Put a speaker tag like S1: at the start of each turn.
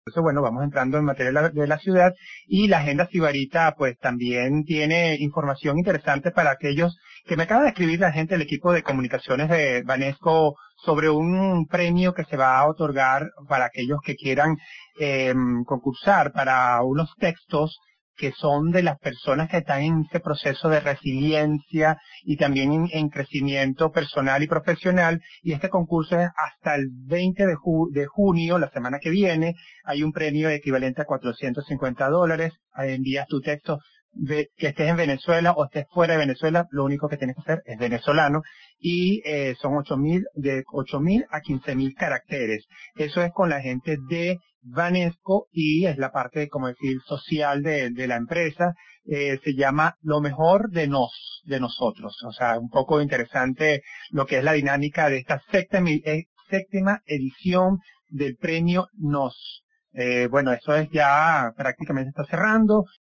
S1: Entonces, bueno, vamos entrando en materia de la ciudad y la Agenda Sibarita pues también tiene información interesante para aquellos que me acaba de escribir la gente del equipo de comunicaciones de Banesco sobre un premio que se va a otorgar para aquellos que quieran concursar para unos textos que son de las personas que están en este proceso de resiliencia y también en crecimiento personal y profesional. Y este concurso es hasta el 20 de junio, la semana que viene. Hay un premio equivalente a $450. Envías tu texto que estés en Venezuela o estés fuera de Venezuela, lo único que tienes que hacer es venezolano y son 8.000, de 8.000 a 15.000 caracteres. Eso es con la gente de Banesco y es la parte, como decir, social de la empresa. Se llama Lo mejor de nosotros. O sea, un poco interesante lo que es la dinámica de esta séptima edición del premio NOS. Bueno, eso es ya prácticamente está cerrando.